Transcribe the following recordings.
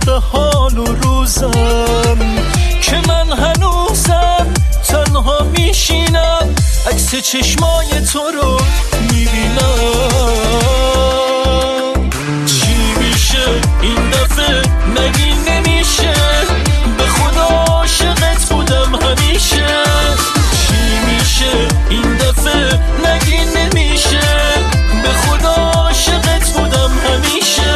عاشق حال و روزم که من هنوزم تنها میشینم عکس چشمای تو رو میبینم. چی میشه این دفعه نگی نمیشه به خدا عاشقت بودم همیشه. چی میشه این دفعه نگی نمیشه به خدا عاشقت بودم همیشه.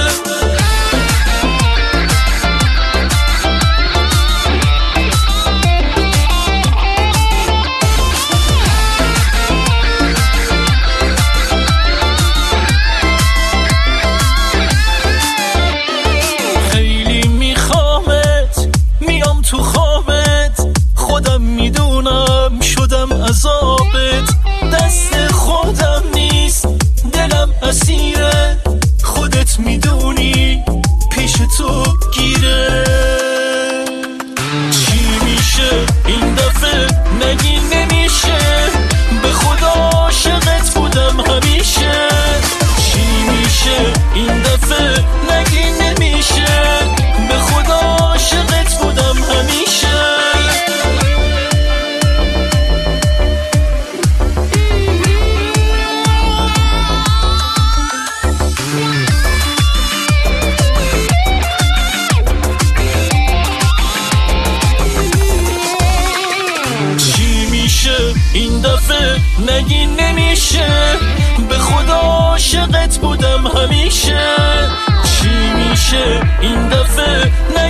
تو خوابت خودم میدونم شدم عذابت، دست خودم نیست دلم اسیره، خودت میدونی پیش تو گیره. چی میشه این دفعه نگی نمیشه به خدا عاشقت بودم همیشه. چی میشه این دفعه نگی نمیشه به خدا عاشقت بودم همیشه. چی میشه این دفعه نگی نمیشه به خدا عاشقت بودم همیشه. چی میشه این دفعه